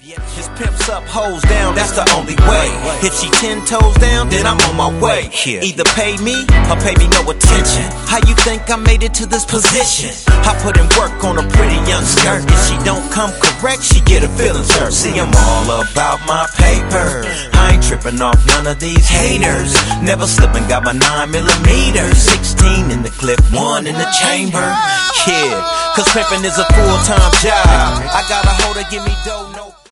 Just pimps up, hoes down, that's the only way. If she 10 toes down, then I'm on my way. Either pay me or pay me no attention. How you think I made it to this position? I put in work on a pretty young skirt. If she don't come correct, she get her feelings hurt. See, I'm all about my paper. I ain't tripping off none of these haters. Never slipping, got my 9mm. 16 in the clip, 1 in the chamber. Yeah, cause pimping is a full-time job. I got a hoe to give me dough, no